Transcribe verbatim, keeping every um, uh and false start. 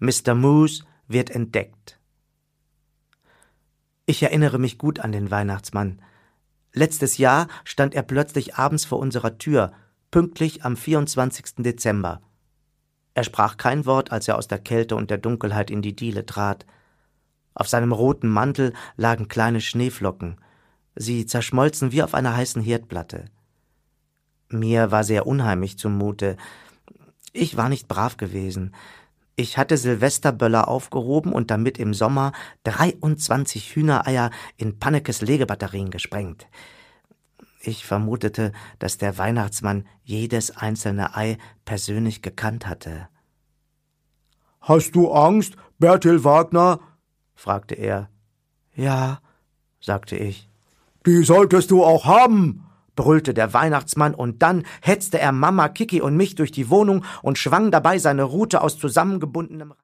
Mister Moose wird entdeckt. Ich erinnere mich gut an den Weihnachtsmann. Letztes Jahr stand er plötzlich abends vor unserer Tür, pünktlich am vierundzwanzigsten Dezember. Er sprach kein Wort, als er aus der Kälte und der Dunkelheit in die Diele trat. Auf seinem roten Mantel lagen kleine Schneeflocken. Sie zerschmolzen wie auf einer heißen Herdplatte. Mir war sehr unheimlich zumute. Ich war nicht brav gewesen. Ich hatte Silvesterböller aufgehoben und damit im Sommer dreiundzwanzig Hühnereier in Pannekes Legebatterien gesprengt. Ich vermutete, dass der Weihnachtsmann jedes einzelne Ei persönlich gekannt hatte. »Hast du Angst, Bertil Wagner?« fragte er. »Ja«, sagte ich. »Die solltest du auch haben«, brüllte der Weihnachtsmann, und dann hetzte er Mama, Kiki und mich durch die Wohnung und schwang dabei seine Rute aus zusammengebundenem